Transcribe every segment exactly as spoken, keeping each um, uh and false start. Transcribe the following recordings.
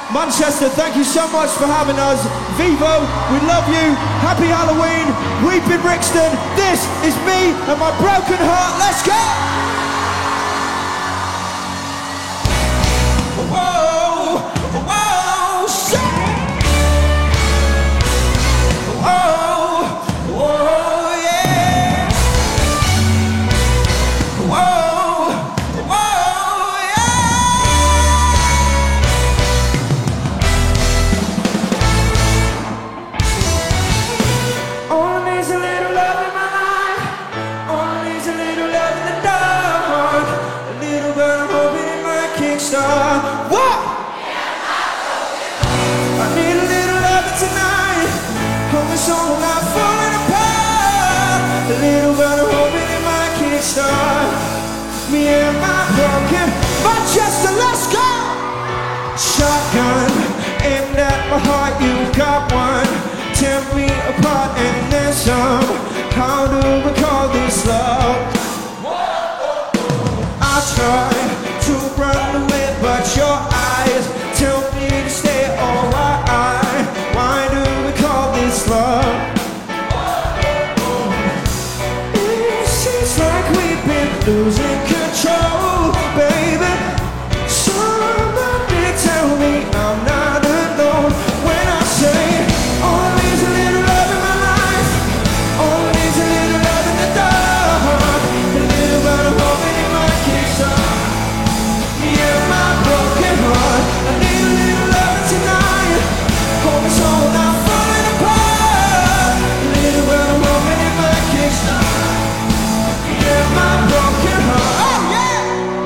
Manchester, thank you so much for having us. Vivo, we love you. Happy Halloween. We've been Brixton. This is me and my broken heart. Let's go! Whoa, whoa, shit! Whoa, whoa, yeah! Whoa, whoa, yeah! All needs a little love in my life. All needs a little love in the dark. A little bit of hope in my kickstart. What? I need a little love tonight. Hope it's all not falling apart. A little bit of hope in my kickstart. Me and my broken Manchester, let's go! Shotgun aimed at my heart, you got one. Tear me apart and then some. How do we call this love? I try to run away, but your eyes tell me to stay. Oh, why? Why do we call this love? It seems like we've been losing control, baby. Somebody tell me I'm not alone when I say all needs a little love in my life. All needs a little love in the dark. A little bit of hope in my kickstart. Yeah, my broken heart. I need a little love tonight. Hope it's all not falling apart. A little bit of hope in my kickstart. Yeah, my broken heart. Oh yeah.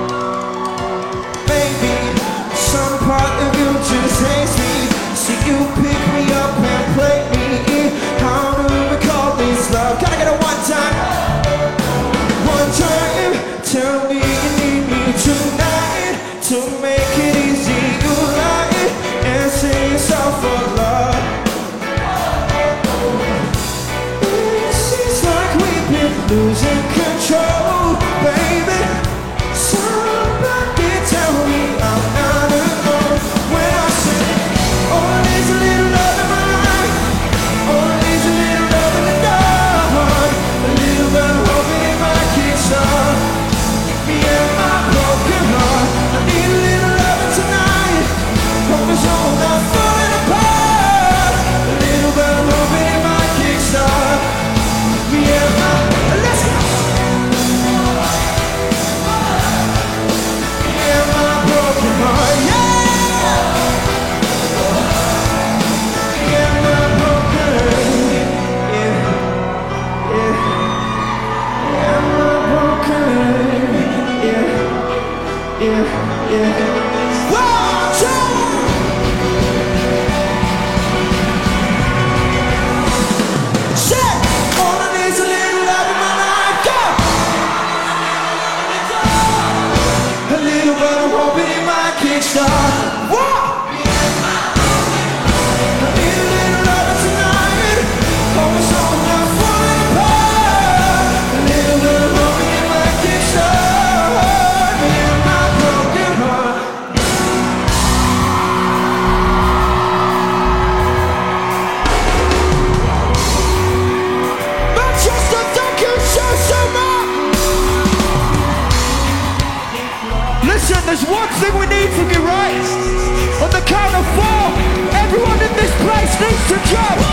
Maybe some part of you just hates me. See you pick me up and play me. How do we call this love? Can I get a one time? One time. Tell me you need me tonight. To make it easy, you lie and say yourself for love. It seems like we've been losing control, baby. Somebody tell me I'm not alone when I say all needs a little love in my life. All needs a little love in the dark. A little bit of hope in my kickstart. Me and my broken heart. I need a little love tonight. Hope it's all not falling apart. A little bit of hope in my kickstart. Me and my, let's go. Me and my broken heart, yeah. Me and my broken, yeah, yeah. Me and my broken, yeah, yeah, yeah. One, two. Shit! All I need is a little love in my life. Go! A little bit of hope in my kickstart. What? I need a little love tonight. Hope it's all not falling apart. A little bit of hope in my kickstart. Me and my broken heart. Manchester, thank you so, so much. Listen, there's one thing we need from you, right? On the count of four, everyone in this place needs to jump.